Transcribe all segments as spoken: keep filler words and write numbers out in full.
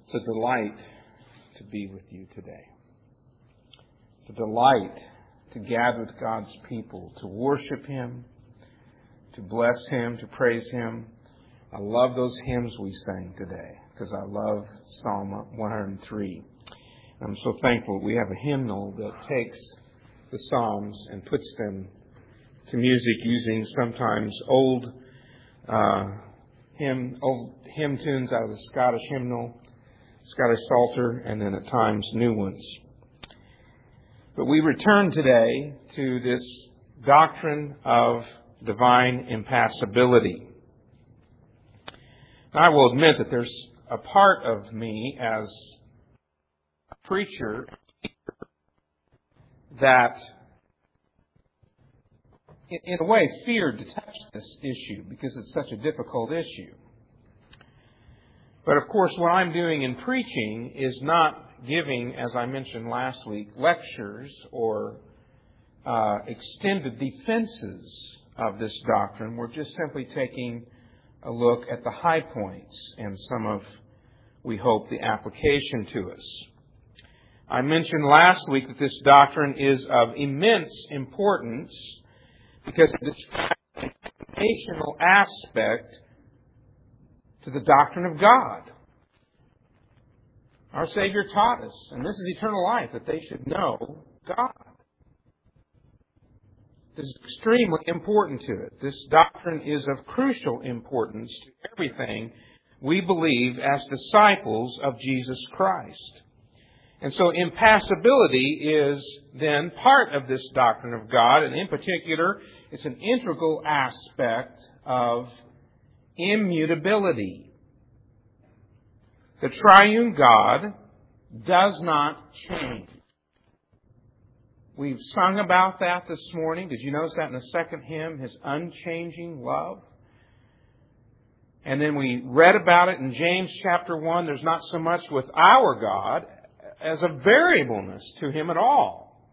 It's a delight to be with you today. It's a delight to gather with God's people, to worship Him, to bless Him, to praise Him. I love those hymns we sang today because I love Psalm one hundred three. I'm so thankful we have a hymnal that takes the Psalms and puts them to music using sometimes old uh, hymn old hymn tunes out of the Scottish hymnal, Scottish Psalter, and then at times new ones. But we return today to this doctrine of divine impassibility. I will admit that there's a part of me as a preacher that, in a way, feared to touch this issue because it's such a difficult issue. But of course, what I'm doing in preaching is not giving, as I mentioned last week, lectures or uh, extended defenses of this doctrine. We're just simply taking a look at the high points and some of, we hope, the application to us. I mentioned last week that this doctrine is of immense importance because it describes a foundational aspect to the doctrine of God. Our Savior taught us, and this is eternal life, that they should know God. This is extremely important to it. This doctrine is of crucial importance to everything we believe as disciples of Jesus Christ. And so impassibility is then part of this doctrine of God, and in particular, it's an integral aspect of immutability. The triune God does not change. We've sung about that this morning. Did you notice that in the second hymn, His unchanging love? And then we read about it in James chapter one. There's not so much with our God as a variableness to Him at all.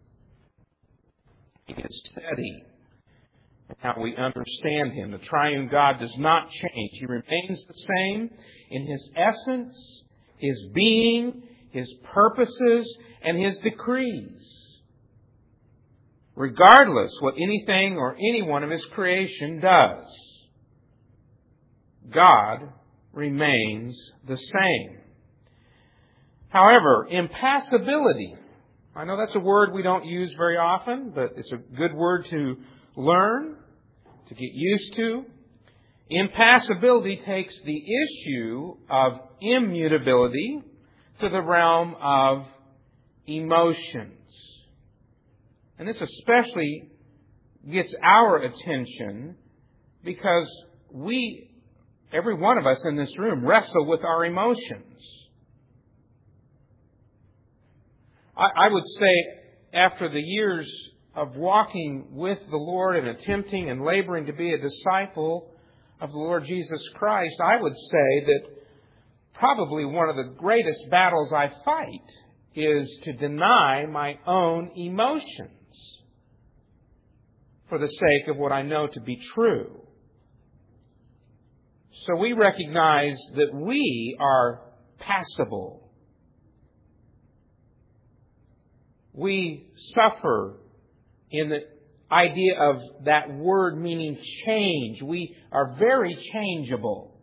He is steady. How we understand Him. The triune God does not change. He remains the same in His essence, His being, His purposes, and His decrees. Regardless what anything or anyone of His creation does, God remains the same. However, impassibility, I know that's a word we don't use very often, but it's a good word to learn, to get used to. Impassibility takes the issue of immutability to the realm of emotions. And this especially gets our attention because we, every one of us in this room, wrestle with our emotions. I, I would say after the years of walking with the Lord and attempting and laboring to be a disciple of the Lord Jesus Christ, I would say that probably one of the greatest battles I fight is to deny my own emotions for the sake of what I know to be true. So we recognize that we are passible. We suffer in the idea of that word meaning change. We are very changeable.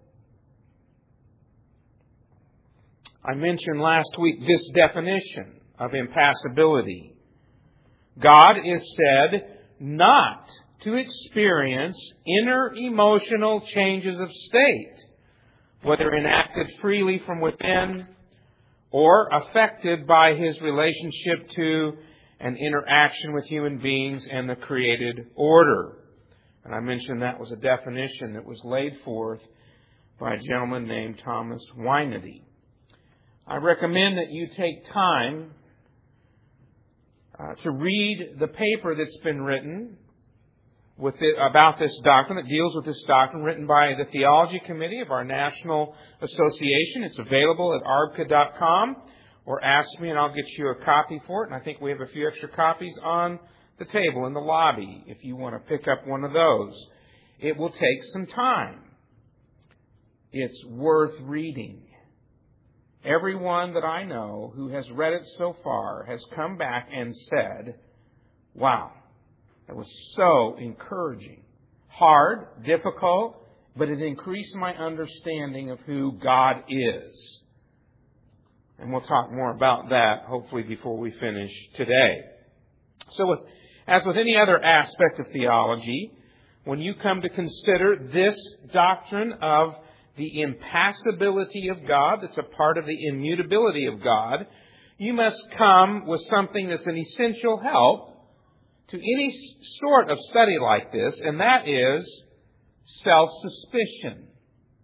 I mentioned last week this definition of impassibility. God is said not to experience inner emotional changes of state, whether enacted freely from within or affected by His relationship to and interaction with human beings and the created order. And I mentioned that was a definition that was laid forth by a gentleman named Thomas Weinedy. I recommend that you take time uh, to read the paper that's been written with it, about this doctrine, that deals with this doctrine, written by the Theology Committee of our National Association. It's available at A R B C A dot com, or ask me and I'll get you a copy for it. And I think we have a few extra copies on the table in the lobby if you want to pick up one of those. It will take some time. It's worth reading. everyone that I know who has read it so far has come back and said, wow, that was so encouraging. Hard, difficult, but it increased my understanding of who God is. And we'll talk more about that, hopefully, before we finish today. So, with, as with any other aspect of theology, when you come to consider this doctrine of the impassibility of God, that's a part of the immutability of God, you must come with something that's an essential help to any sort of study like this, and that is self-suspicion.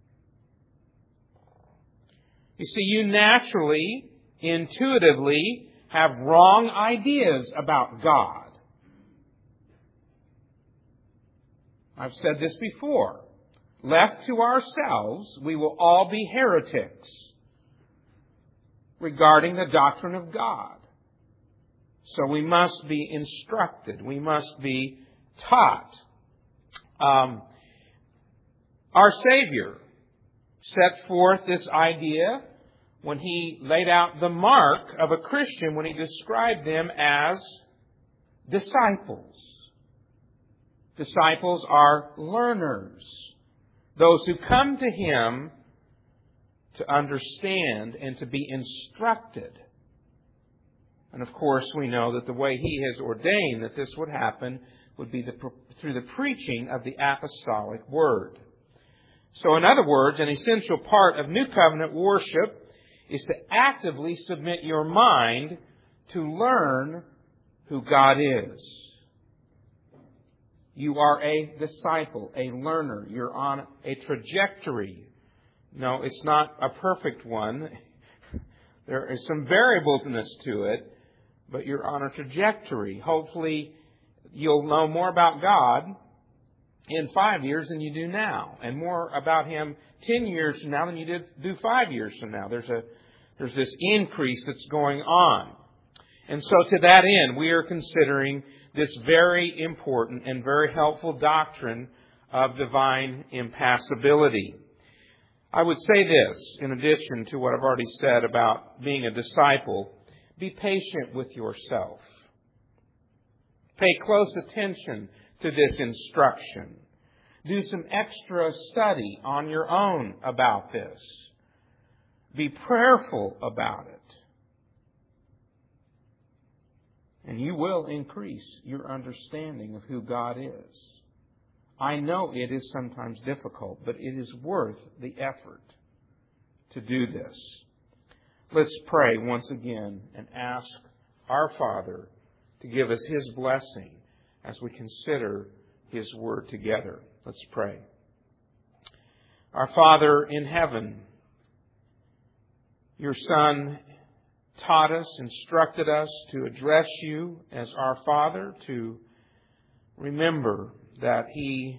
You see, you naturally, intuitively, have wrong ideas about God. I've said this before. Left to ourselves, we will all be heretics regarding the doctrine of God. So we must be instructed. We must be taught. Um, our Savior set forth this idea when He laid out the mark of a Christian when He described them as disciples. Disciples are learners. Those who come to Him to understand and to be instructed. And of course, we know that the way He has ordained that this would happen would be the, through the preaching of the apostolic word. So in other words, an essential part of New Covenant worship is to actively submit your mind to learn who God is. You are a disciple, a learner. You're on a trajectory. No, it's not a perfect one. There is some variableness to it, but you're on a trajectory. Hopefully, you'll know more about God in five years than you do now, and more about Him ten years from now than you did do five years from now. There's a there's this increase that's going on. And so to that end, we are considering this very important and very helpful doctrine of divine impassibility. I would say this, in addition to what I've already said about being a disciple, be patient with yourself. Pay close attention to this instruction. Do some extra study on your own about this. Be prayerful about it. And you will increase your understanding of who God is. I know it is sometimes difficult, but it is worth the effort to do this. Let's pray once again and ask our Father to give us His blessing as we consider His Word together. Let's pray. Our Father in heaven, Your Son taught us, instructed us to address You as our Father, to remember that He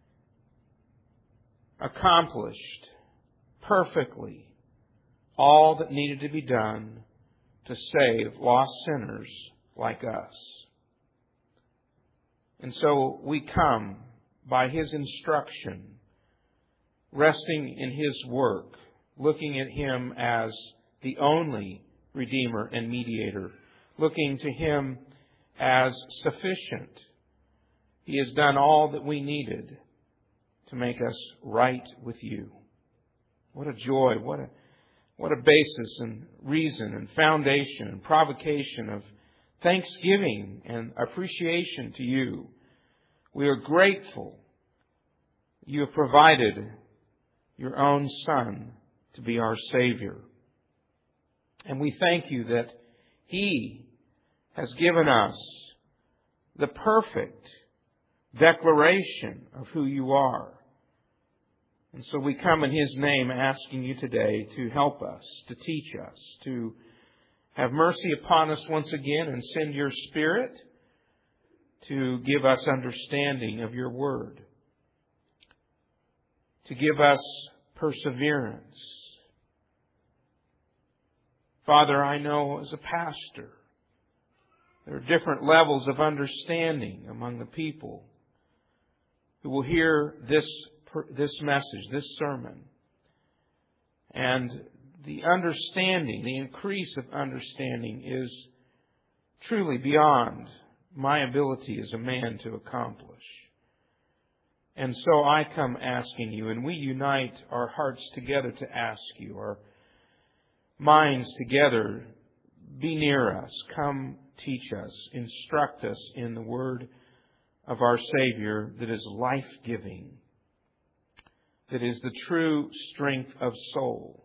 accomplished perfectly all that needed to be done to save lost sinners like us. And so we come by His instruction, resting in His work, looking at Him as the only Redeemer and Mediator, looking to Him as sufficient. He has done all that we needed to make us right with You. What a joy, what a what a basis and reason and foundation and provocation of thanksgiving and appreciation to You. We are grateful You have provided Your own Son to be our Savior. And we thank You that He has given us the perfect declaration of who You are. And so we come in His name asking You today to help us, to teach us, to have mercy upon us once again and send Your Spirit to give us understanding of Your Word, to give us perseverance. Father, I know as a pastor, there are different levels of understanding among the people who will hear this, this message, this sermon. And the understanding, the increase of understanding is truly beyond my ability as a man to accomplish. And so I come asking you, and we unite our hearts together to ask you, our minds together, be near us, come teach us, instruct us in the word of our Savior that is life-giving, that is the true strength of soul.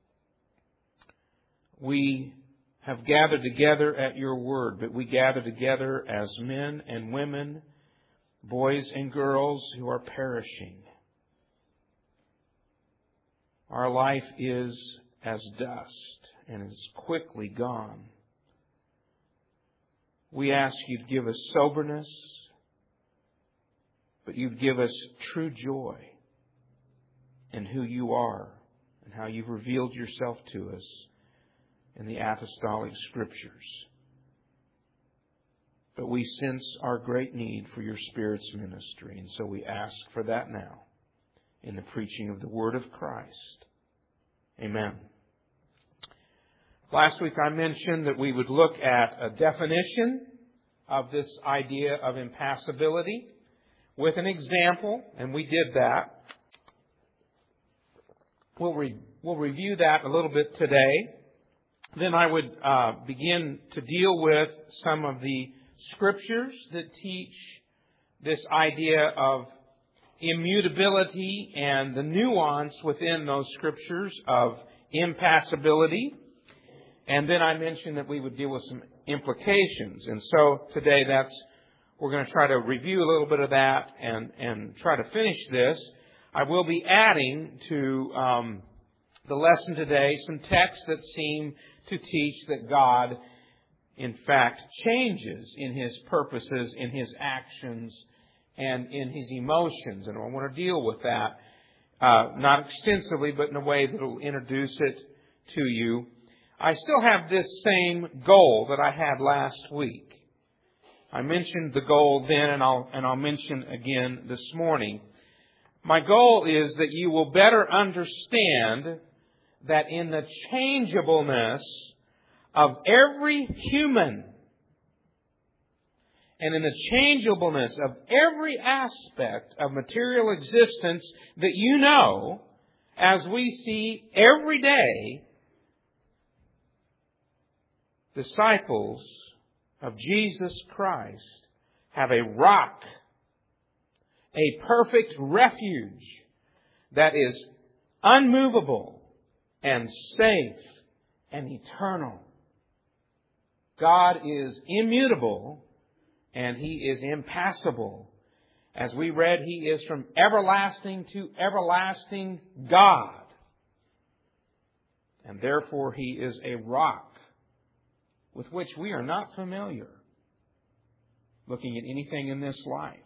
We have gathered together at your word, but we gather together as men and women, boys and girls who are perishing. Our life is as dust and is quickly gone. We ask you to give us soberness, but you'd give us true joy in who you are and how you've revealed yourself to us in the apostolic scriptures. But we sense our great need for your Spirit's ministry, and so we ask for that now in the preaching of the Word of Christ. Amen. Last week I mentioned that we would look at a definition of this idea of impassibility with an example, and we did that. We'll, re- we'll review that a little bit today. Then I would uh, begin to deal with some of the scriptures that teach this idea of immutability and the nuance within those scriptures of impassibility. And then I mentioned that we would deal with some implications. And so today that's we're going to try to review a little bit of that and, and try to finish this. I will be adding to um, the lesson today some texts that seem to teach that God, in fact, changes in His purposes, in His actions, and in His emotions. And I want to deal with that, uh, not extensively, but in a way that will introduce it to you. I still have this same goal that I had last week. I mentioned the goal then, and I'll, and I'll mention again this morning. My goal is that you will better understand that in the changeableness of every human and in the changeableness of every aspect of material existence that you know, as we see every day, disciples of Jesus Christ have a rock, a perfect refuge that is unmovable and safe and eternal. God is immutable and He is impassible. As we read, He is from everlasting to everlasting God. And therefore He is a rock with which we are not familiar looking at anything in this life.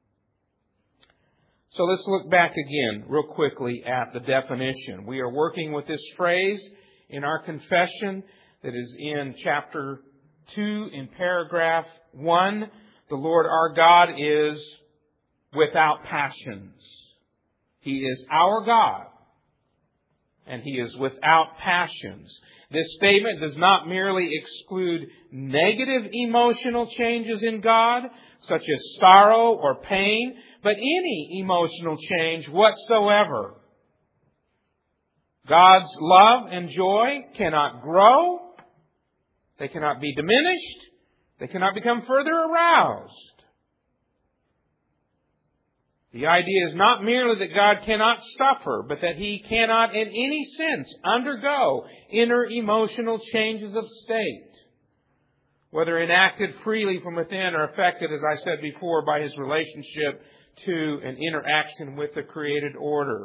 So let's look back again real quickly at the definition. We are working with this phrase in our confession that is in chapter two in paragraph one. The Lord our God is without passions. He is our God, and He is without passions. This statement does not merely exclude negative emotional changes in God, such as sorrow or pain, but any emotional change whatsoever. God's love and joy cannot grow. They cannot be diminished. They cannot become further aroused. The idea is not merely that God cannot suffer, but that He cannot in any sense undergo inner emotional changes of state, whether enacted freely from within or affected, as I said before, by His relationship to an interaction with the created order.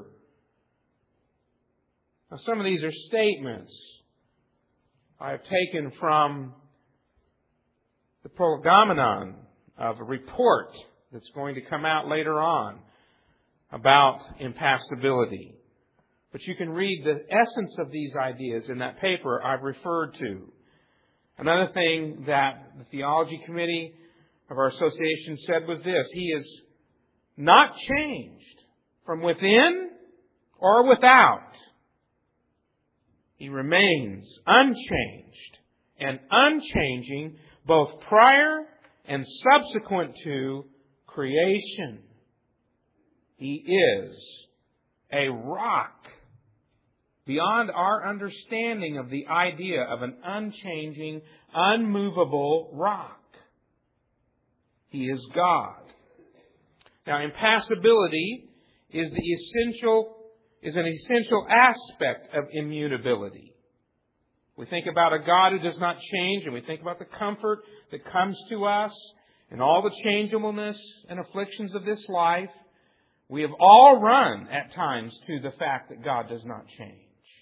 Now, some of these are statements I have taken from the Prolegomenon of a report that's going to come out later on about impassibility. But you can read the essence of these ideas in that paper I've referred to. Another thing that the Theology Committee of our association said was this: He is not changed from within or without. He remains unchanged and unchanging both prior and subsequent to creation. He is a rock beyond our understanding of the idea of an unchanging, unmovable rock. He is God. Now, impassibility is the essential, is an essential aspect of immutability. We think about a God who does not change, and we think about the comfort that comes to us and all the changeableness and afflictions of this life. We have all run at times to the fact that God does not change.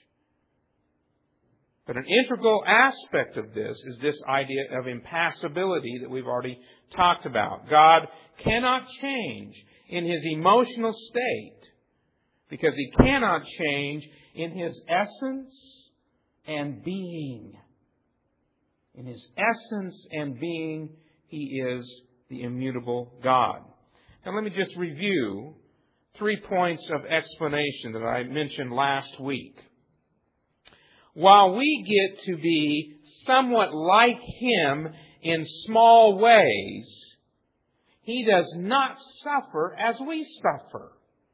But an integral aspect of this is this idea of impassibility that we've already talked about. God cannot change in His emotional state because He cannot change in His essence and being. In His essence and being, He is the immutable God. Now let me just review three points of explanation that I mentioned last week. While we get to be somewhat like Him in small ways, He does not suffer as we suffer.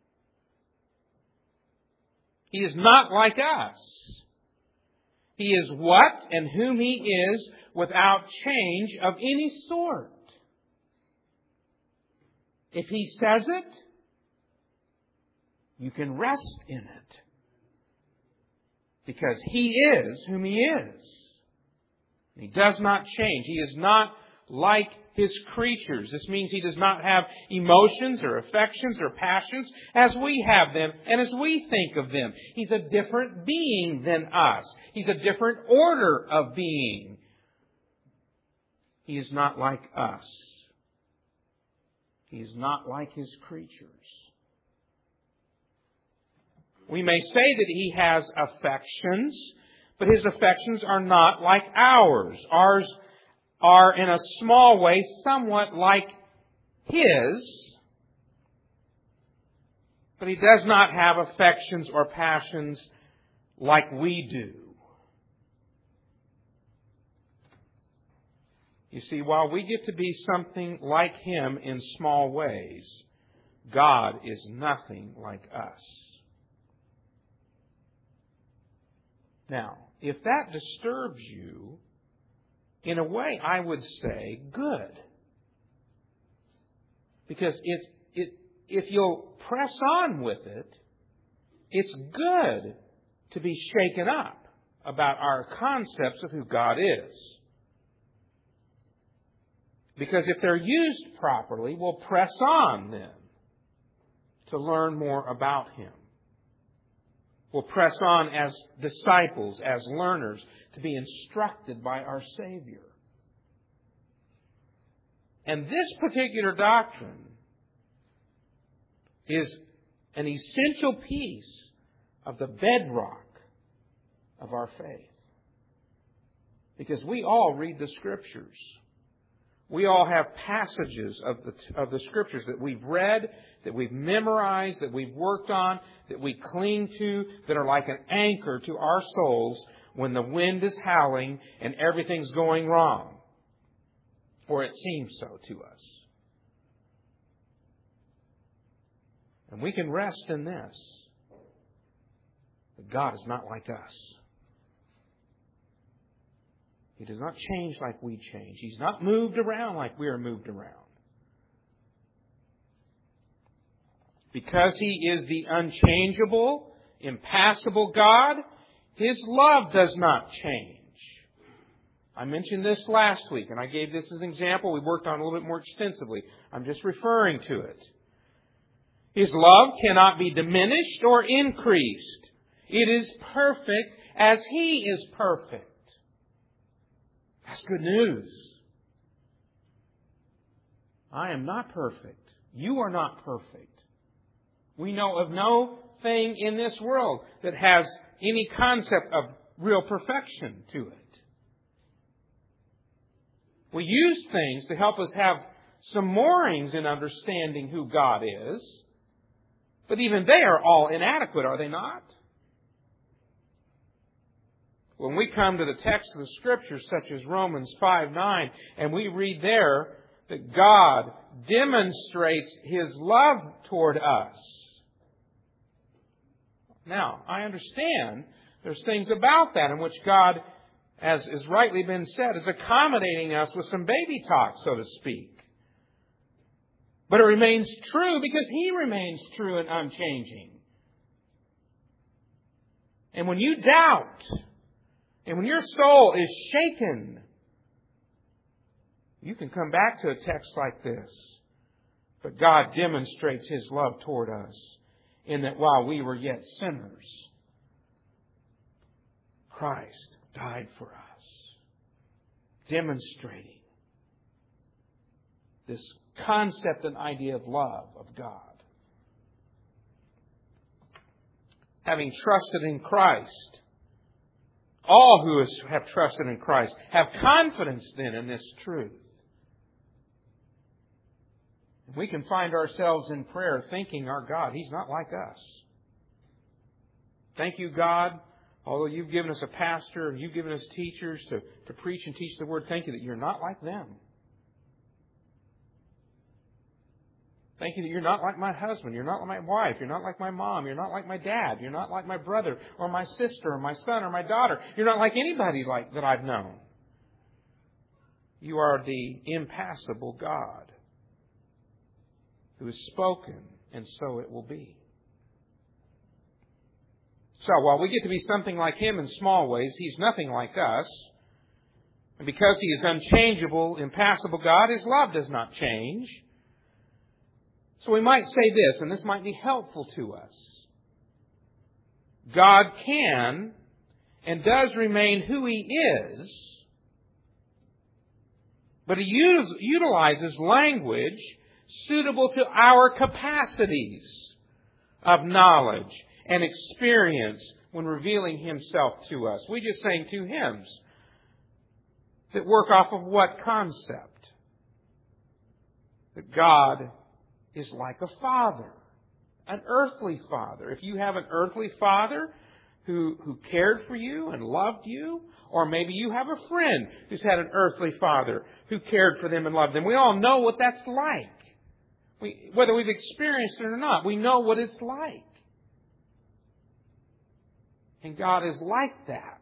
He is not like us. He is what and whom He is without change of any sort. If He says it, you can rest in it. Because He is whom He is. He does not change. He is not like His creatures. This means He does not have emotions or affections or passions as we have them and as we think of them. He's a different being than us. He's a different order of being. He is not like us. He is not like His creatures. We may say that He has affections, but His affections are not like ours. Ours are, in a small way, somewhat like His, but He does not have affections or passions like we do. You see, while we get to be something like Him in small ways, God is nothing like us. Now, if that disturbs you, in a way I would say good. Because it, it, if you'll press on with it, it's good to be shaken up about our concepts of who God is. Because if they're used properly, we'll press on then to learn more about Him. We'll press on as disciples, as learners, to be instructed by our Savior. And this particular doctrine is an essential piece of the bedrock of our faith. Because we all read the Scriptures. We all have passages of the, of the Scriptures that we've read, that we've memorized, that we've worked on, that we cling to, that are like an anchor to our souls when the wind is howling and everything's going wrong. Or it seems so to us. And we can rest in this, that God is not like us. He does not change like we change. He's not moved around like we are moved around. Because He is the unchangeable, impassible God, His love does not change. I mentioned this last week, and I gave this as an example. We worked on it a little bit more extensively. I'm just referring to it. His love cannot be diminished or increased. It is perfect as He is perfect. That's good news. I am not perfect. You are not perfect. We know of no thing in this world that has any concept of real perfection to it. We use things to help us have some moorings in understanding who God is, but even they are all inadequate, are they not? when we come to the text of the Scriptures, such as Romans five nine, and we read there that God demonstrates His love toward us. Now, I understand there's things about that in which God, as has rightly been said, is accommodating us with some baby talk, so to speak. But it remains true because He remains true and unchanging. And when you doubt, and when your soul is shaken, you can come back to a text like this. But God demonstrates His love toward us in that while we were yet sinners, Christ died for us, demonstrating this concept and idea of love of God. Having trusted in Christ, all who have trusted in Christ have confidence then in this truth. We can find ourselves in prayer thinking our God, He's not like us. Thank you, God, although You've given us a pastor and You've given us teachers to, to preach and teach the Word, thank You that You're not like them. Thank You that You're not like my husband, You're not like my wife, You're not like my mom, You're not like my dad, You're not like my brother or my sister or my son or my daughter. You're not like anybody like that I've known. You are the impassible God who has spoken, and so it will be. So while we get to be something like Him in small ways, He's nothing like us. And because He is unchangeable, impassible God, His love does not change. So we might say this, and this might be helpful to us. God can and does remain who He is, but He use, utilizes language suitable to our capacities of knowledge and experience when revealing Himself to us. We just sang two hymns that work off of what concept? That God is like a father, an earthly father. If you have an earthly father who, who cared for you and loved you, or maybe you have a friend who's had an earthly father who cared for them and loved them, we all know what that's like. We, whether we've experienced it or not, we know what it's like. And God is like that.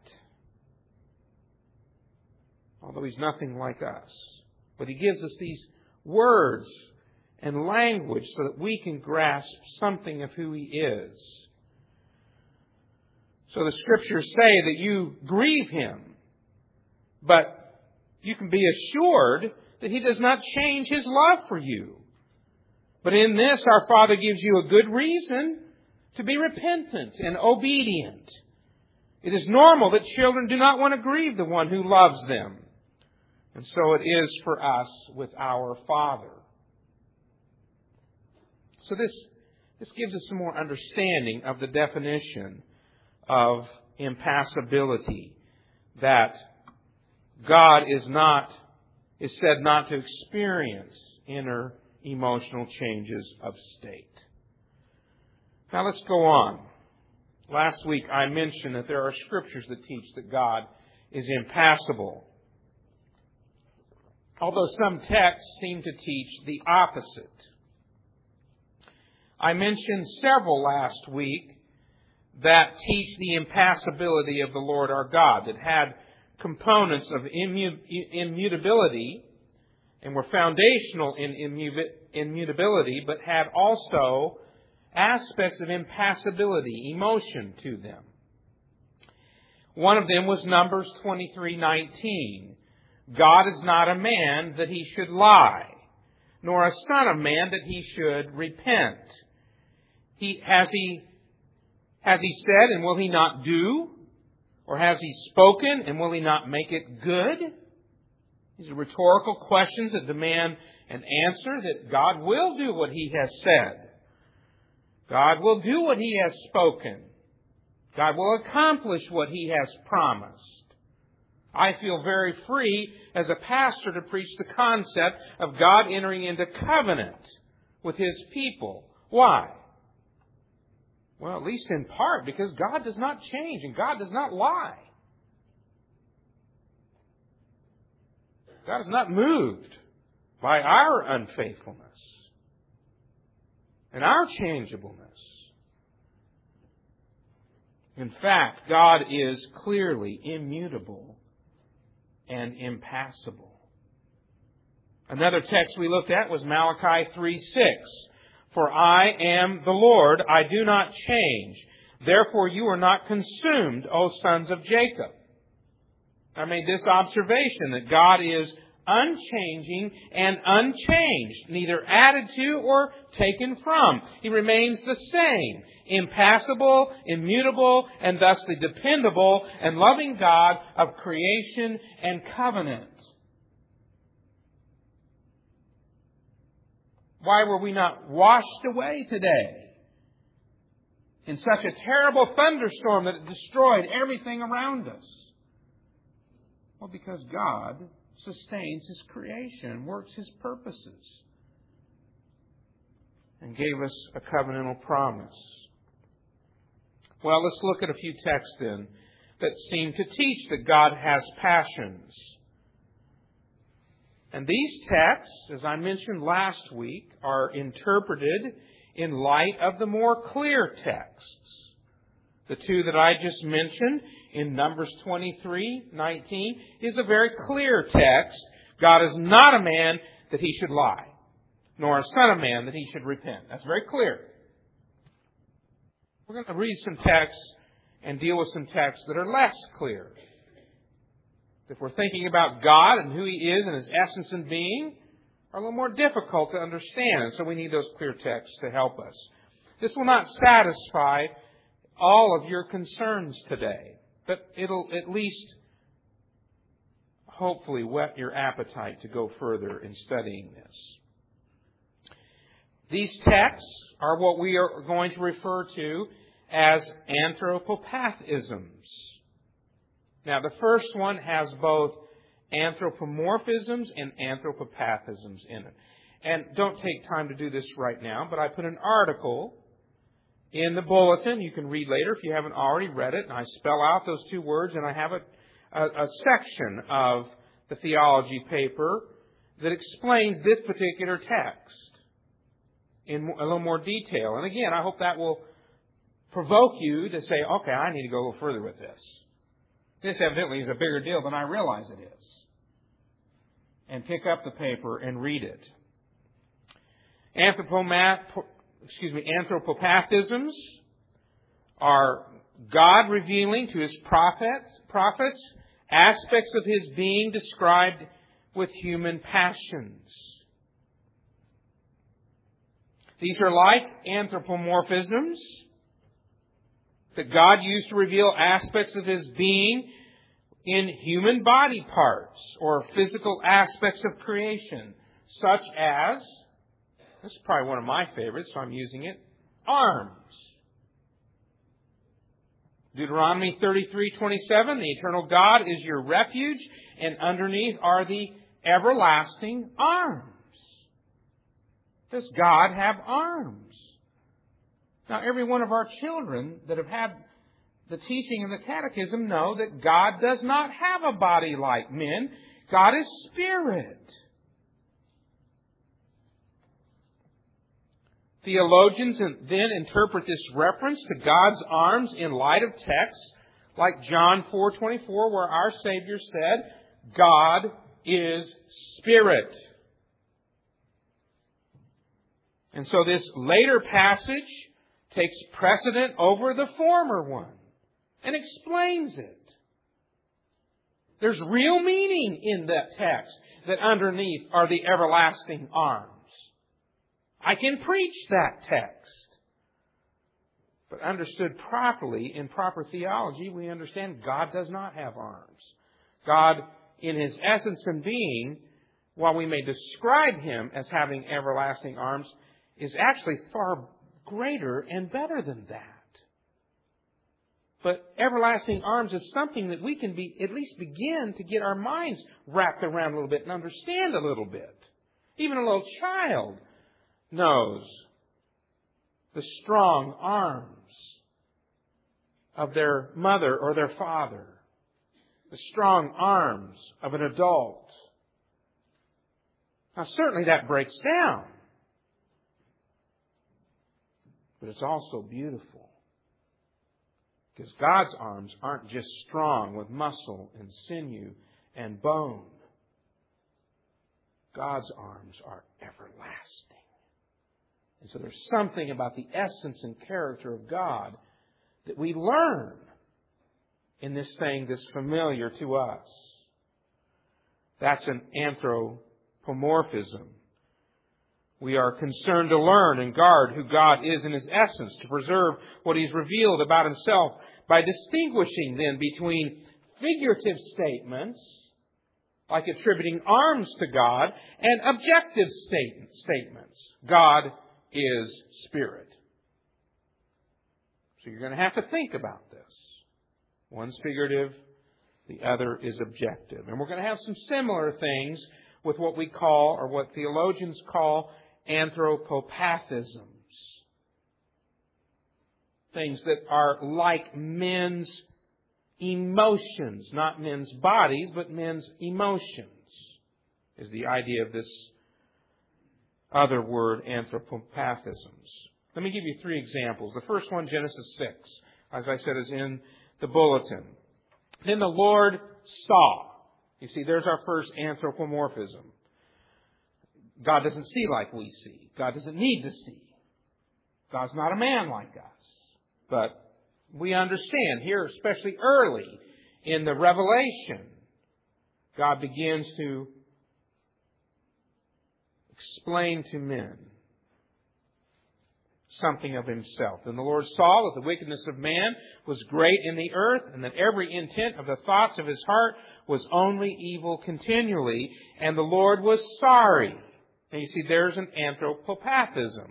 Although He's nothing like us. But He gives us these words and language so that we can grasp something of who He is. So the Scriptures say that you grieve Him, but you can be assured that He does not change His love for you. But in this, our Father gives you a good reason to be repentant and obedient. It is normal that children do not want to grieve the one who loves them. And so it is for us with our Father. So this, this gives us some more understanding of the definition of impassibility. That God is not, is said not to experience inner emotional changes of state. Now let's go on. Last week I mentioned that there are Scriptures that teach that God is impassible. Although some texts seem to teach the opposite. I mentioned several last week that teach the impassibility of the Lord our God, that had components of immutability and were foundational in immutability, but had also aspects of impassibility, emotion to them. One of them was Numbers twenty-three nineteen. God is not a man that He should lie, nor a son of man that He should repent. He has He has He said, and will He not do? Or has He spoken, and will He not make it good? These are rhetorical questions that demand an answer that God will do what He has said. God will do what He has spoken. God will accomplish what He has promised. I feel very free as a pastor to preach the concept of God entering into covenant with His people. Why? Well, at least in part because God does not change and God does not lie. God is not moved by our unfaithfulness and our changeableness. In fact, God is clearly immutable and impassible. Another text we looked at was Malachi three six. For I am the Lord, I do not change. Therefore you are not consumed, O sons of Jacob. I made this observation that God is unchanging and unchanged, neither added to or taken from. He remains the same, impassible, immutable, and thusly dependable and loving God of creation and covenant. Why were we not washed away today in such a terrible thunderstorm that it destroyed everything around us? Well, because God sustains His creation and works His purposes and gave us a covenantal promise. Well, let's look at a few texts then that seem to teach that God has passions. And these texts, as I mentioned last week, are interpreted in light of the more clear texts. The two that I just mentioned in Numbers twenty-three nineteen is a very clear text. God is not a man that He should lie, nor a son of man that He should repent. That's very clear. We're going to read some texts and deal with some texts that are less clear. If we're thinking about God and who He is and His essence and being, are a little more difficult to understand. And so we need those clear texts to help us. This will not satisfy all of your concerns today, but it'll at least hopefully whet your appetite to go further in studying this. These texts are what we are going to refer to as anthropopathisms. Now, the first one has both anthropomorphisms and anthropopathisms in it. And don't take time to do this right now, but I put an article in the bulletin. You can read later if you haven't already read it. And I spell out those two words, and I have a, a, a section of the theology paper that explains this particular text in a little more detail. And again, I hope that will provoke you to say, okay, I need to go a little further with this. This evidently is a bigger deal than I realize it is. And pick up the paper and read it. Anthropomat, excuse me, anthropopathisms are God revealing to His prophets, prophets aspects of His being described with human passions. These are like anthropomorphisms that God used to reveal aspects of His being in human body parts or physical aspects of creation, such as, this is probably one of my favorites, so I'm using it, arms. Deuteronomy thirty-three twenty-seven, the eternal God is your refuge, and underneath are the everlasting arms. Does God have arms? Now, every one of our children that have had the teaching in the catechism know that God does not have a body like men. God is spirit. Theologians then interpret this reference to God's arms in light of texts like John four twenty-four, where our Savior said, God is spirit. And so this later passage takes precedent over the former one and explains it. There's real meaning in that text that underneath are the everlasting arms. I can preach that text. But understood properly in proper theology, we understand God does not have arms. God, in His essence and being, while we may describe Him as having everlasting arms, is actually far greater and better than that. But everlasting arms is something that we can be at least begin to get our minds wrapped around a little bit and understand a little bit. Even a little child knows the strong arms of their mother or their father, the strong arms of an adult, Now, certainly that breaks down. But it's also beautiful. Because God's arms aren't just strong with muscle and sinew and bone. God's arms are everlasting. And so there's something about the essence and character of God that we learn in this thing that's familiar to us. That's an anthropomorphism. We are concerned to learn and guard who God is in His essence, to preserve what He's revealed about Himself by distinguishing then between figurative statements, like attributing arms to God, and objective statements. God is Spirit. So you're going to have to think about this. One's figurative, the other is objective. And we're going to have some similar things with what we call, or what theologians call, anthropopathisms. Things that are like men's emotions, not men's bodies, but men's emotions, is the idea of this other word, anthropopathisms. Let me give you three examples. The first one, Genesis six, as I said, is in the bulletin. Then the Lord saw. You see, there's our first anthropomorphism. God doesn't see like we see. God doesn't need to see. God's not a man like us. But we understand here, especially early in the Revelation, God begins to explain to men something of Himself. And the Lord saw that the wickedness of man was great in the earth, and that every intent of the thoughts of his heart was only evil continually. And the Lord was sorry. And you see, there's an anthropopathism.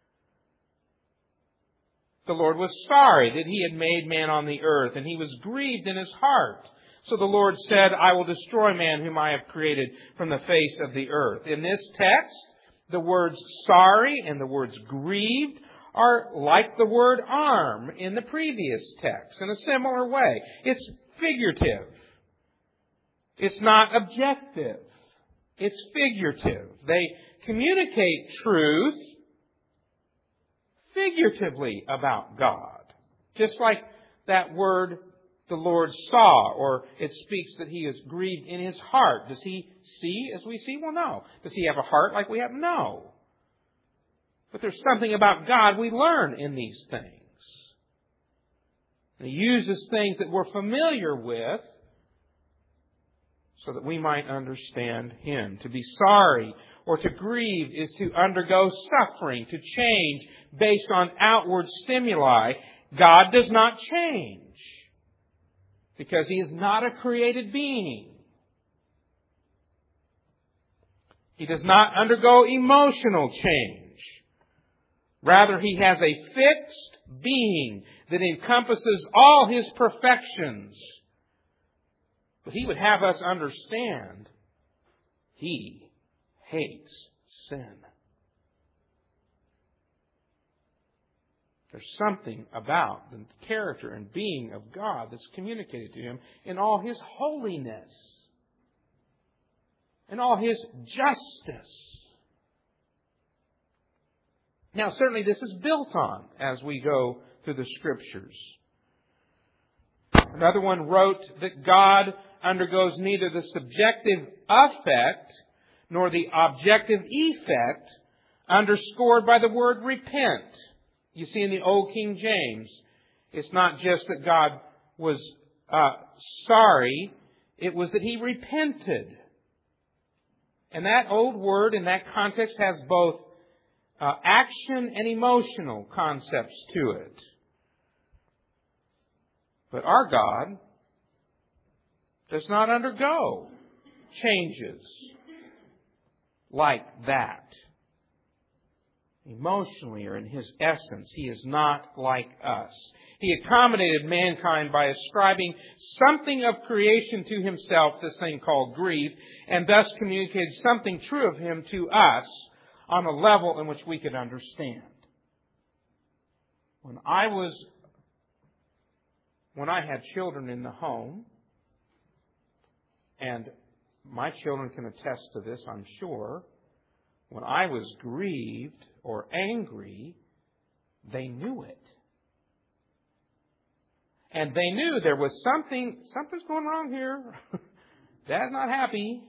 The Lord was sorry that He had made man on the earth, and He was grieved in His heart. So the Lord said, I will destroy man whom I have created from the face of the earth. In this text, the words sorry and the words grieved are like the word arm in the previous text in a similar way. It's figurative. It's not objective. It's figurative. They communicate truth figuratively about God. Just like that word, the Lord saw, or it speaks that He is grieved in His heart. Does He see as we see? Well, no. Does He have a heart like we have? No. But there's something about God we learn in these things. And He uses things that we're familiar with so that we might understand Him. To be sorry or to grieve is to undergo suffering, to change based on outward stimuli. God does not change because He is not a created being. He does not undergo emotional change. Rather, He has a fixed being that encompasses all His perfections. But He would have us understand He hates sin. There's something about the character and being of God that's communicated to Him in all His holiness, in all His justice. Now, certainly this is built on as we go through the Scriptures. Another one wrote that God undergoes neither the subjective affect nor the objective effect underscored by the word repent. You see, in the Old King James, it's not just that God was uh, sorry, it was that He repented. And that old word in that context has both uh, action and emotional concepts to it. But our God does not undergo changes like that. Emotionally or in His essence, He is not like us. He accommodated mankind by ascribing something of creation to Himself, this thing called grief, and thus communicated something true of Him to us on a level in which we could understand. When I was, when I had children in the home, and my children can attest to this, I'm sure, when I was grieved or angry, they knew it. And they knew there was something, something's going wrong here. Dad's not happy.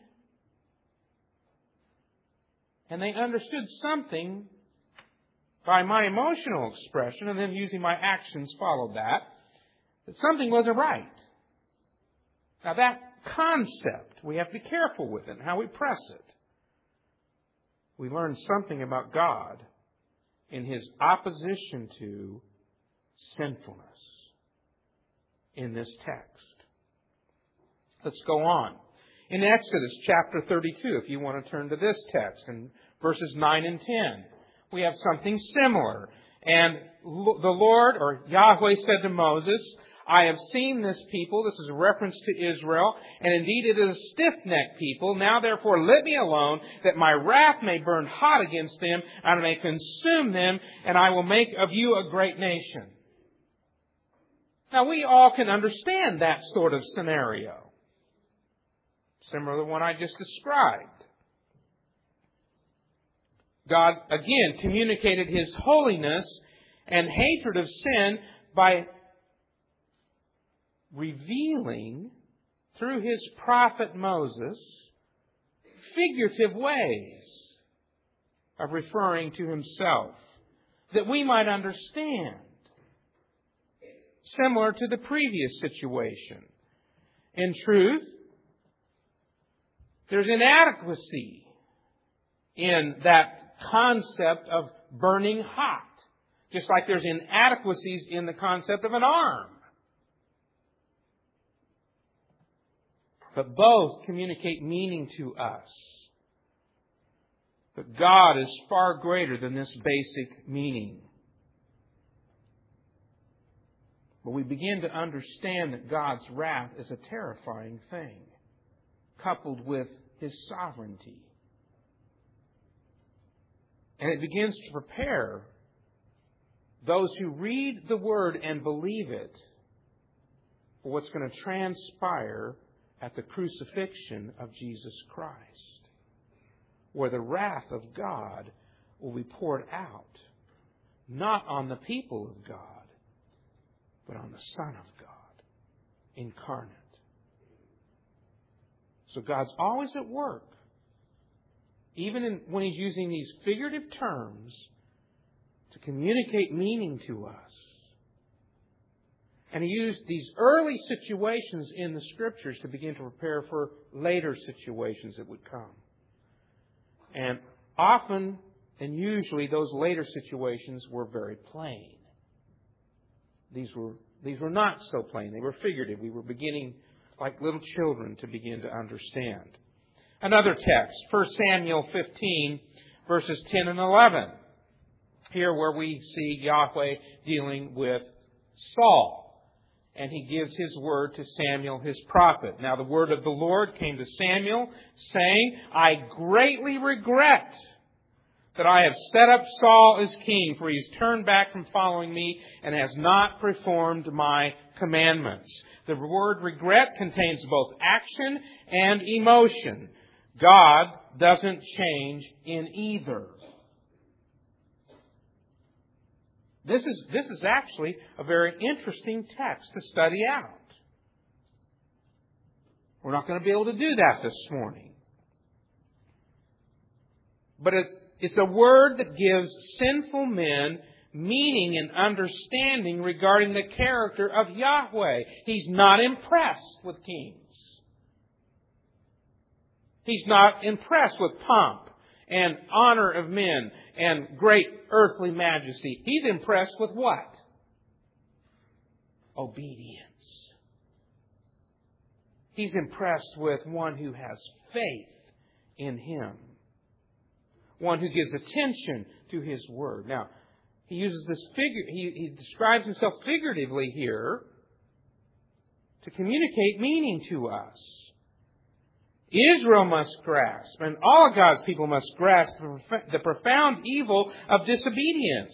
And they understood something by my emotional expression, and then using my actions followed that, that something wasn't right. Now that concept, we have to be careful with it and how we press it. We learn something about God in His opposition to sinfulness in this text. Let's go on. In Exodus chapter thirty-two, if you want to turn to this text, in verses nine and ten, we have something similar. And the Lord, or Yahweh, said to Moses, I have seen this people. This is a reference to Israel. And indeed it is a stiff-necked people. Now therefore let me alone, that my wrath may burn hot against them, and I may consume them, and I will make of you a great nation. Now we all can understand that sort of scenario, similar to the one I just described. God, again, communicated His holiness and hatred of sin by revealing, through His prophet Moses, figurative ways of referring to Himself, that we might understand, similar to the previous situation. In truth, there's inadequacy in that concept of burning hot, just like there's inadequacies in the concept of an arm. But both communicate meaning to us. But God is far greater than this basic meaning. But we begin to understand that God's wrath is a terrifying thing, coupled with His sovereignty. And it begins to prepare those who read the Word and believe it for what's going to transpire at the crucifixion of Jesus Christ, where the wrath of God will be poured out, not on the people of God, but on the Son of God, incarnate. So God's always at work, even in, when He's using these figurative terms to communicate meaning to us. And He used these early situations in the Scriptures to begin to prepare for later situations that would come. And often and usually those later situations were very plain. These were, these were not so plain. They were figurative. We were beginning, like little children, to begin to understand. Another text, First Samuel fifteen, verses ten and eleven. Here where we see Yahweh dealing with Saul. And He gives His word to Samuel, His prophet. Now the word of the Lord came to Samuel, saying, I greatly regret that I have set up Saul as king, for he has turned back from following me and has not performed my commandments. The word regret contains both action and emotion. God doesn't change in either. This is, this is actually a very interesting text to study out. We're not going to be able to do that this morning. But it, it's a word that gives sinful men meaning and understanding regarding the character of Yahweh. He's not impressed with kings. He's not impressed with pomp and honor of men and great earthly majesty. He's impressed with what? Obedience. He's impressed with one who has faith in Him. One who gives attention to His Word. Now, he uses this figure, he, he describes himself figuratively here to communicate meaning to us. Israel must grasp, and all of God's people must grasp the profound evil of disobedience,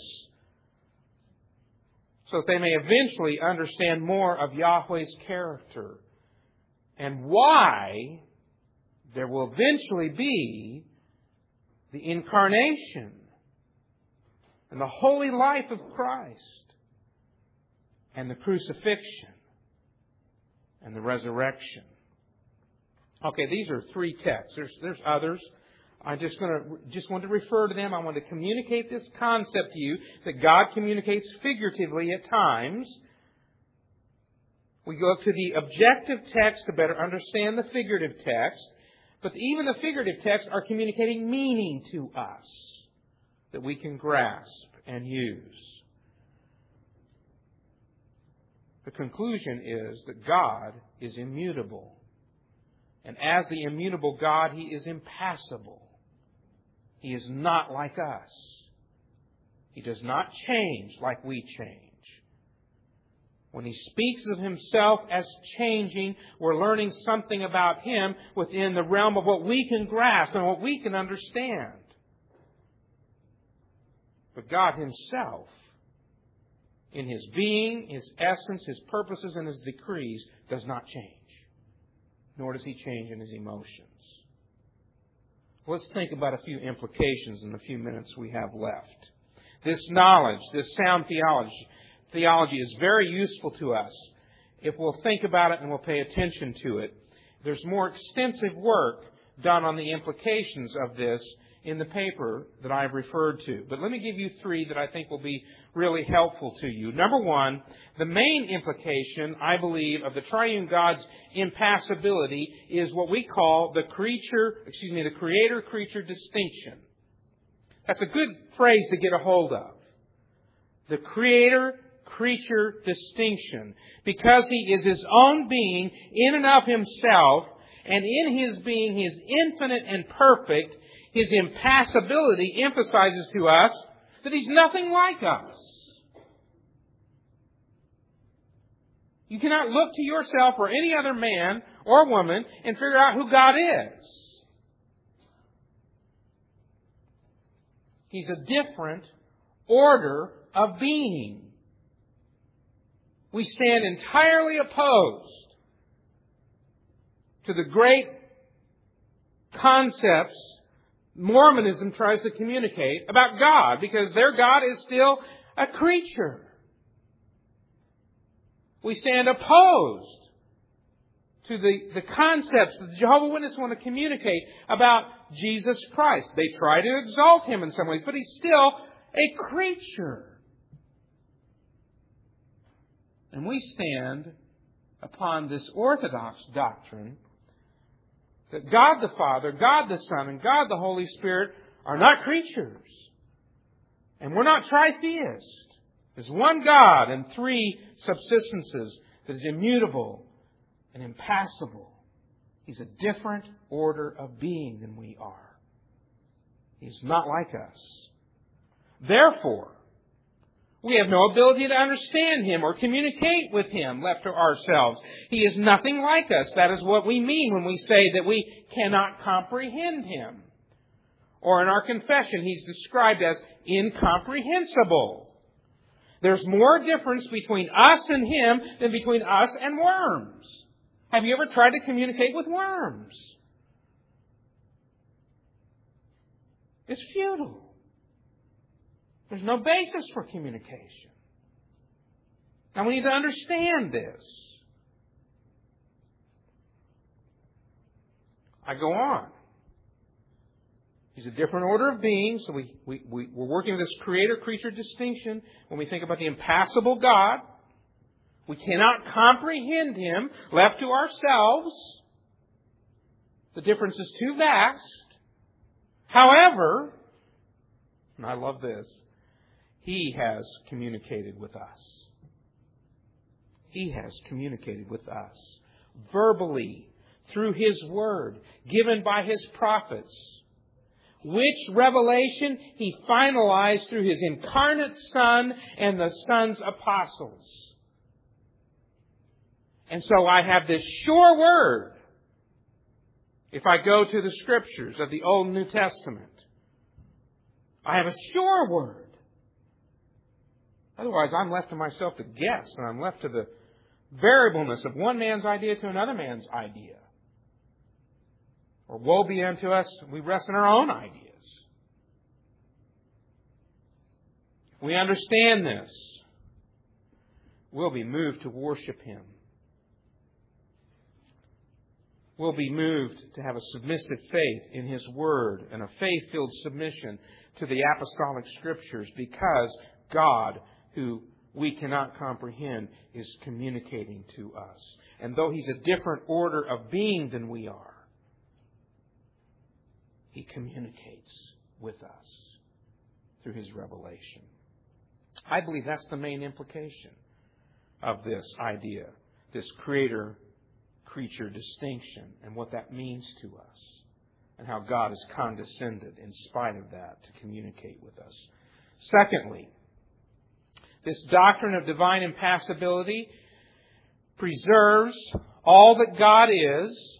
so that they may eventually understand more of Yahweh's character and why there will eventually be the incarnation, and the holy life of Christ, and the crucifixion, and the resurrection. Okay, these are three texts. There's, there's others. I just going to just want to refer to them. I want to communicate this concept to you that God communicates figuratively at times. We go to the objective text to better understand the figurative text, but even the figurative texts are communicating meaning to us that we can grasp and use. The conclusion is that God is immutable. And as the immutable God, He is impassible. He is not like us. He does not change like we change. When He speaks of Himself as changing, we're learning something about Him within the realm of what we can grasp and what we can understand. But God Himself, in His being, His essence, His purposes, and His decrees, does not change. Nor does He change in His emotions. Let's think about a few implications in the few minutes we have left. This knowledge, this sound theology, theology is very useful to us if we'll think about it and we'll pay attention to it. There's more extensive work done on the implications of this in the paper that I've referred to. But let me give you three that I think will be really helpful to you. Number one, the main implication, I believe, of the triune God's impassibility is what we call the creature, excuse me, the creator-creature distinction. That's a good phrase to get a hold of. The creator-creature distinction. Because He is His own being in and of Himself, and in His being He is infinite and perfect, His impassibility emphasizes to us that He's nothing like us. You cannot look to yourself or any other man or woman and figure out who God is. He's a different order of being. We stand entirely opposed to the great concepts Mormonism tries to communicate about God, because their God is still a creature. We stand opposed to the, the concepts that the Jehovah's Witnesses want to communicate about Jesus Christ. They try to exalt Him in some ways, but He's still a creature. And we stand upon this orthodox doctrine that God the Father, God the Son, and God the Holy Spirit are not creatures. And we're not tritheist. There's one God and three subsistences that is immutable and impassible. He's a different order of being than we are. He's not like us. Therefore, we have no ability to understand Him or communicate with Him left to ourselves. He is nothing like us. That is what we mean when we say that we cannot comprehend Him. Or in our confession, He's described as incomprehensible. There's more difference between us and Him than between us and worms. Have you ever tried to communicate with worms? It's futile. There's no basis for communication. Now we need to understand this. I go on. He's a different order of being, so we, we, we, we're working with this creator-creature distinction when we think about the impassible God. We cannot comprehend Him left to ourselves. The difference is too vast. However, and I love this, He has communicated with us. He has communicated with us verbally through His Word given by His prophets, which revelation He finalized through His incarnate Son and the Son's apostles. And so I have this sure word. If I go to the Scriptures of the Old and New Testament, I have a sure word. Otherwise, I'm left to myself to guess, and I'm left to the variableness of one man's idea to another man's idea. Or woe be unto us, we rest in our own ideas. we understand this, we'll be moved to worship Him. We'll be moved to have a submissive faith in His Word and a faith-filled submission to the apostolic Scriptures, because God, who we cannot comprehend, is communicating to us. And though He's a different order of being than we are, He communicates with us through His revelation. I believe that's the main implication of this idea, this creator-creature distinction, and what that means to us, and how God has condescended in spite of that to communicate with us. Secondly, this doctrine of divine impassibility preserves all that God is,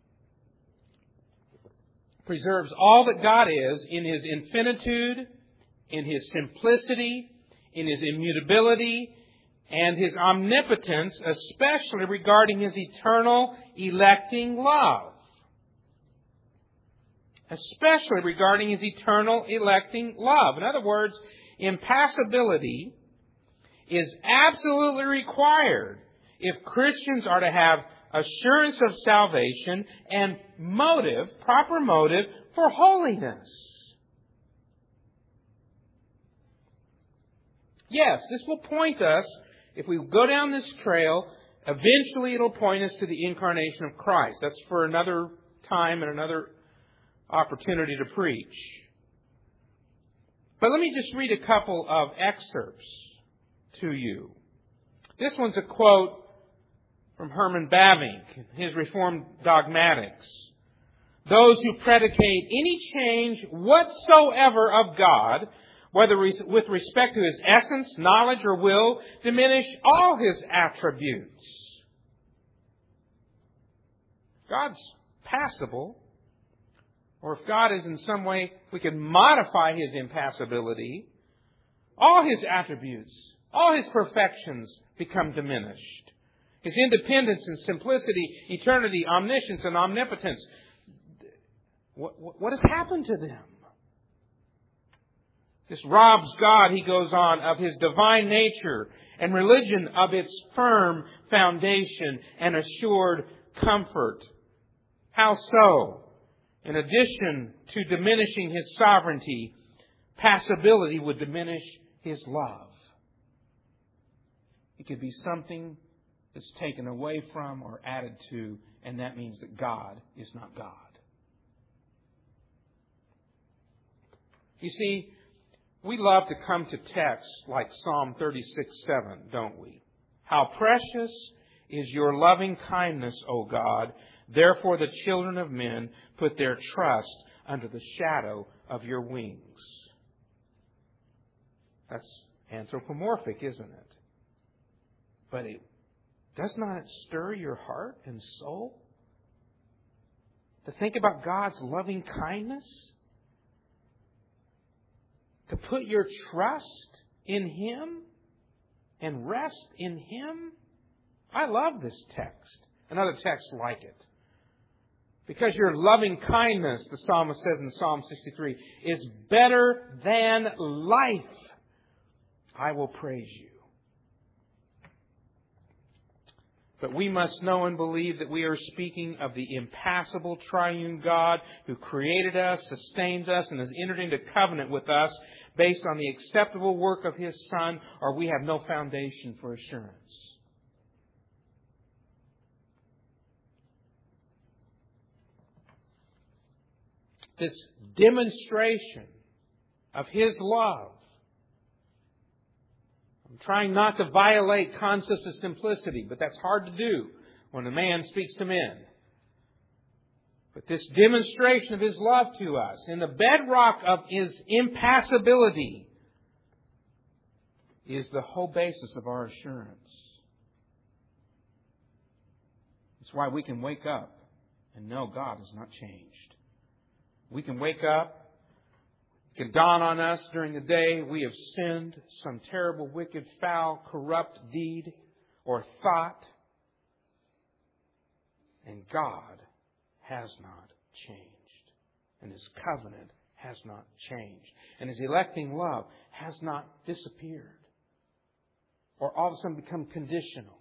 preserves all that God is in His infinitude, in His simplicity, in His immutability, and His omnipotence, especially regarding His eternal electing love. Especially regarding His eternal electing love. In other words, impassibility is absolutely required if Christians are to have assurance of salvation and motive, proper motive for holiness. Yes, this will point us, if we go down this trail, eventually it'll point us to the incarnation of Christ. That's for another time and another opportunity to preach. But let me just read a couple of excerpts to you. This one's a quote from Herman Bavinck, his Reformed Dogmatics. Those who predicate any change whatsoever of God, whether with respect to His essence, knowledge, or will, diminish all His attributes. God's passible, or if God is in some way, we can modify His impassibility, all His attributes, all His perfections become diminished. His independence and simplicity, eternity, omniscience, and omnipotence. What, what, what has happened to them? This robs God, he goes on, of His divine nature, and religion of its firm foundation and assured comfort. How so? In addition to diminishing His sovereignty, passibility would diminish His love. It could be something that's taken away from or added to, and that means that God is not God. You see, we love to come to texts like Psalm thirty-six seven, don't we? How precious is your loving kindness, O God. Therefore the children of men put their trust under the shadow of your wings. That's anthropomorphic, isn't it? But it does not it stir your heart and soul to think about God's loving kindness? To put your trust in Him and rest in Him? I love this text. Another text like it. Because your loving kindness, the psalmist says in Psalm sixty-three, is better than life. I will praise you. But we must know and believe that we are speaking of the impassible triune God who created us, sustains us, and has entered into covenant with us based on the acceptable work of His Son, or we have no foundation for assurance. This demonstration of His love. I'm trying not to violate concepts of simplicity, but that's hard to do when a man speaks to men. But this demonstration of His love to us, in the bedrock of His impassibility, is the whole basis of our assurance. It's why we can wake up and know God has not changed. We can wake up, it can dawn on us during the day we have sinned some terrible, wicked, foul, corrupt deed or thought, and God has not changed, and His covenant has not changed. And His electing love has not disappeared or all of a sudden become conditional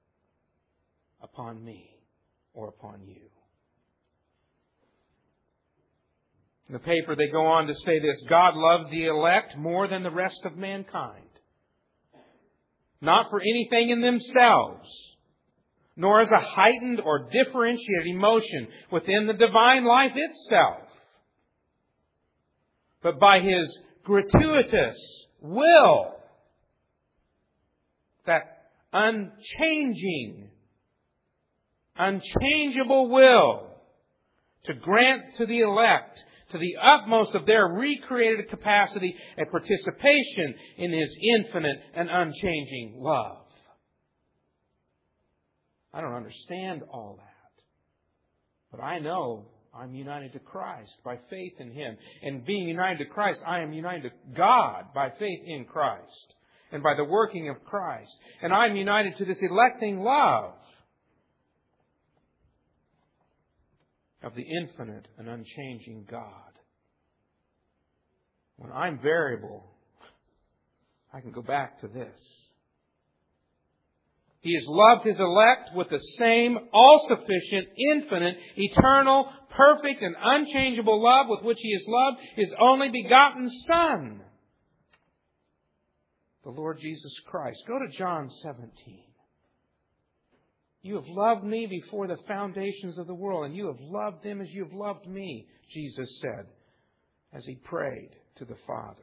upon me or upon you. In the paper, they go on to say this: God loves the elect more than the rest of mankind. Not for anything in themselves, nor as a heightened or differentiated emotion within the divine life itself, but by His gratuitous will, that unchanging, unchangeable will to grant to the elect, to the utmost of their recreated capacity, a participation in His infinite and unchanging love. I don't understand all that, but I know I'm united to Christ by faith in Him. And being united to Christ, I am united to God by faith in Christ and by the working of Christ. And I'm united to this electing love of the infinite and unchanging God. When I'm variable, I can go back to this. He has loved His elect with the same all-sufficient, infinite, eternal, perfect, and unchangeable love with which He has loved His only begotten Son, the Lord Jesus Christ. Go to John seventeen. You have loved me before the foundations of the world, and you have loved them as you have loved me, Jesus said, as He prayed to the Father.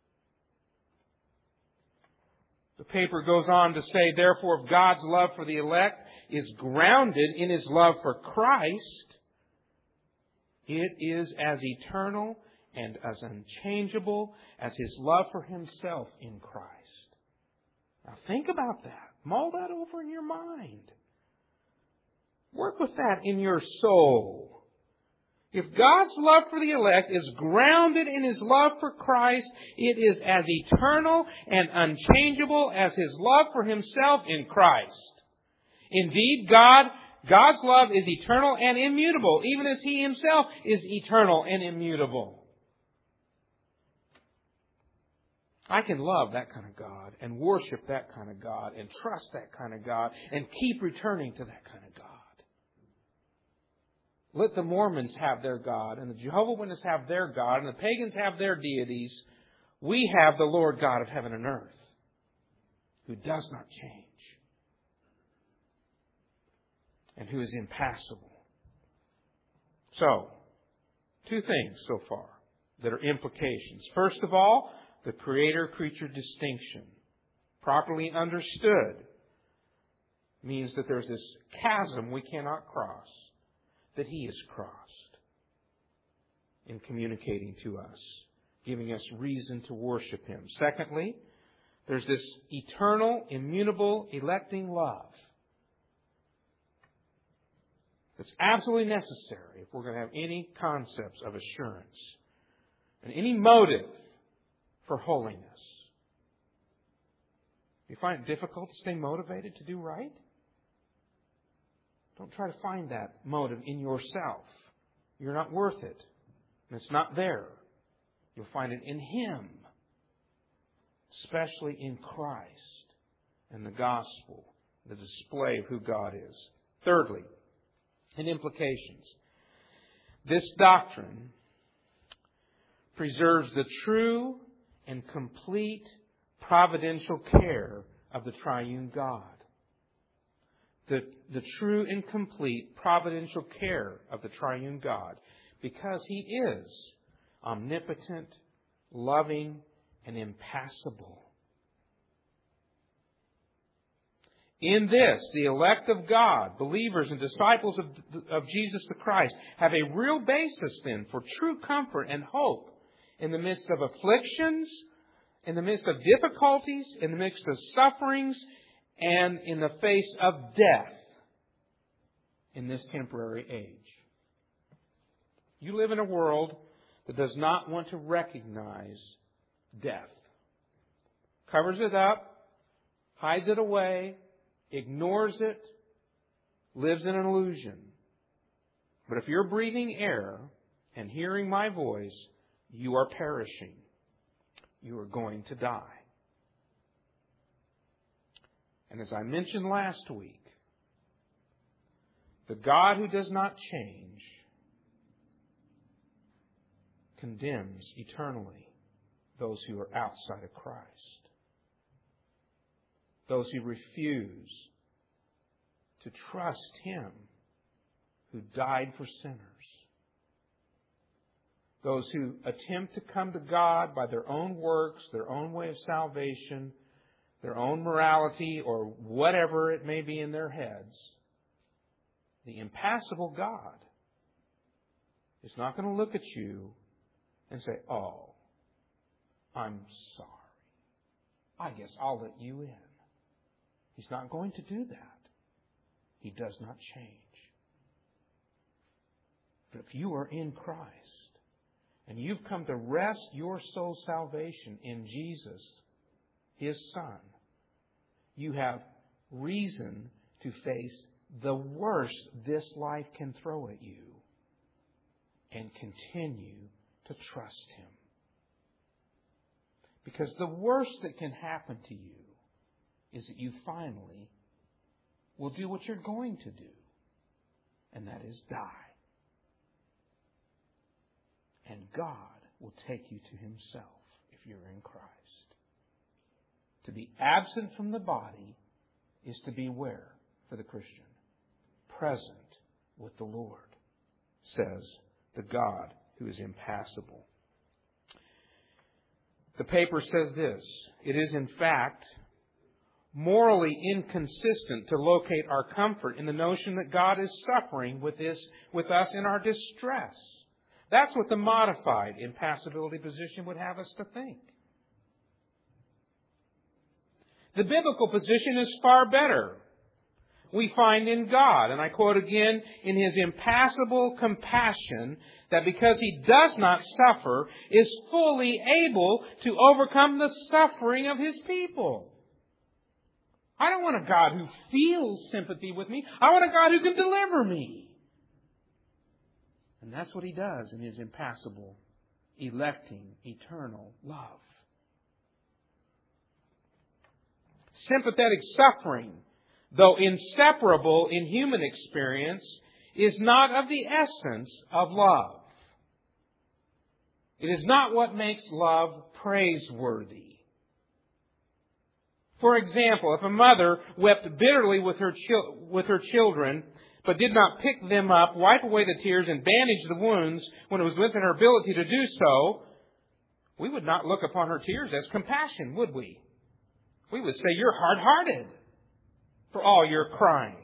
The paper goes on to say, therefore, if God's love for the elect is grounded in His love for Christ, it is as eternal and as unchangeable as His love for Himself in Christ. Now think about that. Mull that over in your mind. Work with that in your soul. If God's love for the elect is grounded in His love for Christ, it is as eternal and unchangeable as His love for Himself in Christ. Indeed, God, God's love is eternal and immutable, even as He Himself is eternal and immutable. I can love that kind of God and worship that kind of God and trust that kind of God and keep returning to that kind of God. Let the Mormons have their God, and the Jehovah's Witnesses have their God, and the pagans have their deities. We have the Lord God of heaven and earth, who does not change, and who is impassible. So, two things so far that are implications. First of all, the Creator-creature distinction, properly understood, means that there's this chasm we cannot cross, that He has crossed in communicating to us, giving us reason to worship Him. Secondly, there's this eternal, immutable, electing love that's absolutely necessary if we're going to have any concepts of assurance and any motive for holiness. You find it difficult to stay motivated to do right? Don't try to find that motive in yourself. You're not worth it. And it's not there. You'll find it in Him, especially in Christ and the gospel, the display of who God is. Thirdly, in implications, this doctrine preserves the true and complete providential care of the triune God. The, the true and complete providential care of the triune God, because He is omnipotent, loving, and impassible. In this, the elect of God, believers and disciples of, of Jesus the Christ, have a real basis then for true comfort and hope in the midst of afflictions, in the midst of difficulties, in the midst of sufferings, and in the face of death in this temporary age. You live in a world that does not want to recognize death. Covers it up, hides it away, ignores it, lives in an illusion. But if you're breathing air and hearing my voice, You are perishing. You are going to die. And as I mentioned last week, the God who does not change condemns eternally those who are outside of Christ. Those who refuse to trust Him who died for sinners. Those who attempt to come to God by their own works, their own way of salvation, their own morality, or whatever it may be in their heads. The impassible God is not going to look at you and say, "Oh, I'm sorry. I guess I'll let you in." He's not going to do that. He does not change. But if you are in Christ and you've come to rest your soul's salvation in Jesus, His Son, you have reason to face the worst this life can throw at you and continue to trust Him. Because the worst that can happen to you is that you finally will do what you're going to do, and that is die. And God will take you to Himself if you're in Christ. To be absent from the body is to be where for the Christian? Present with the Lord, says the God who is impassible. The paper says this: it is in fact morally inconsistent to locate our comfort in the notion that God is suffering with this, with us in our distress. That's what the modified impassibility position would have us to think. The biblical position is far better. We find in God, and I quote again, in His impassible compassion, that because He does not suffer, is fully able to overcome the suffering of His people. I don't want a God who feels sympathy with me. I want a God who can deliver me. And that's what He does in His impassible, electing, eternal love. Sympathetic suffering, though inseparable in human experience, is not of the essence of love. It is not what makes love praiseworthy. For example, if a mother wept bitterly with her chil- with her children, but did not pick them up, wipe away the tears, and bandage the wounds when it was within her ability to do so, we would not look upon her tears as compassion, would we? We would say, "You're hard-hearted for all your crying."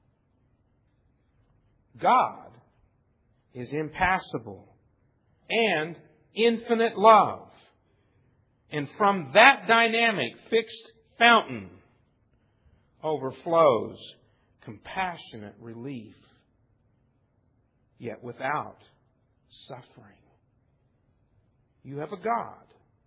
God is impassible and infinite love. And from that dynamic, fixed fountain overflows compassionate relief, yet without suffering. You have a God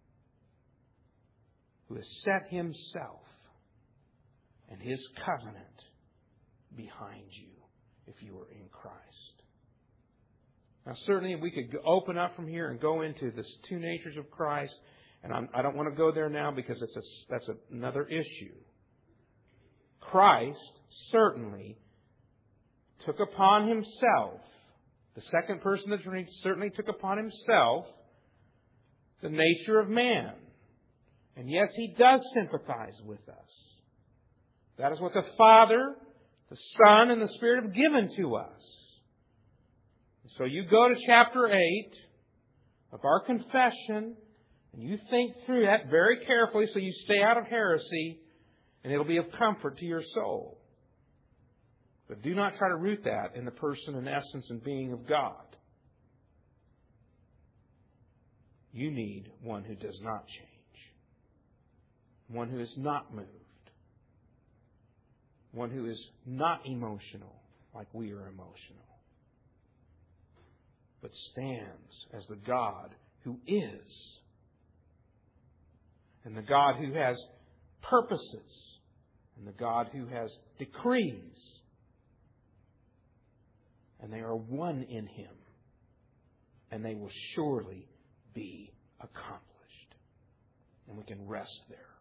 who has set Himself and His covenant behind you if you are in Christ. Now, certainly we could open up from here and go into the two natures of Christ, and I'm, I don't want to go there now because it's a, that's a, another issue. Christ certainly took upon Himself, the second person of the Trinity certainly took upon Himself the nature of man. And yes, He does sympathize with us. That is what the Father, the Son, and the Spirit have given to us. So you go to chapter eight of our confession, and you think through that very carefully so you stay out of heresy, and it'll be of comfort to your soul. But do not try to root that in the person and essence and being of God. You need one who does not change. One who is not moved. One who is not emotional like we are emotional. But stands as the God who is. And the God who has purposes. And the God who has decrees. And they are one in Him. And they will surely be accomplished. And we can rest there.